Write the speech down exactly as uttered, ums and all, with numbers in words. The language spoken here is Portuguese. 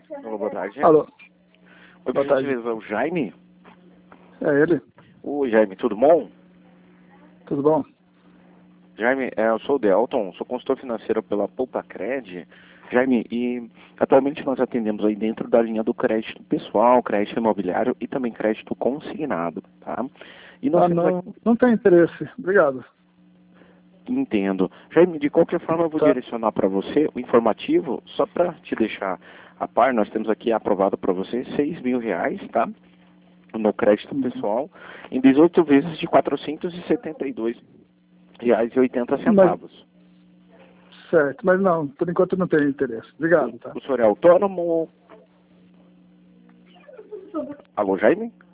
Alô, boa tarde. Alô, Oi, boa por tarde. gentileza, é o Jaime? É ele? Oi, Jaime, tudo bom? Tudo bom? Jaime, é, eu sou o Delton, sou consultor financeiro pela Poupa-Cred. Jaime, e atualmente nós atendemos aí dentro da linha do crédito pessoal, crédito imobiliário e também crédito consignado, tá? E nós Ah, temos não, aqui, não tem interesse. Obrigado. entendo. Jaime, de qualquer forma eu vou Tá. direcionar para você o informativo, só para te deixar a par, nós temos aqui aprovado para você seis mil reais, tá? No crédito Uhum. pessoal, em dezoito vezes de quatrocentos e setenta e dois reais e oitenta Mas, centavos. certo, mas não, por enquanto não tem interesse. Obrigado, tá? O senhor é autônomo? Alô, Jaime?